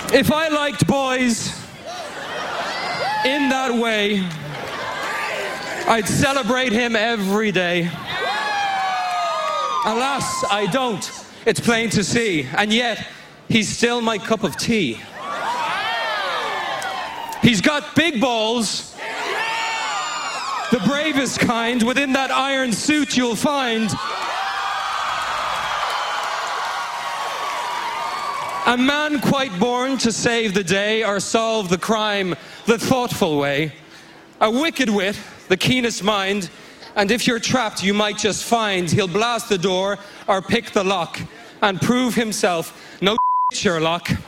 If I liked boys in that way, I'd celebrate him every day. Alas, I don't. It's plain to see. And yet, he's still my cup of tea. He's got big balls, the bravest kind. Within that iron suit you'll find a man quite born to save the day or solve the crime the thoughtful way. A wicked wit, the keenest mind, and if you're trapped you might just find he'll blast the door or pick the lock and prove himself no Sherlock.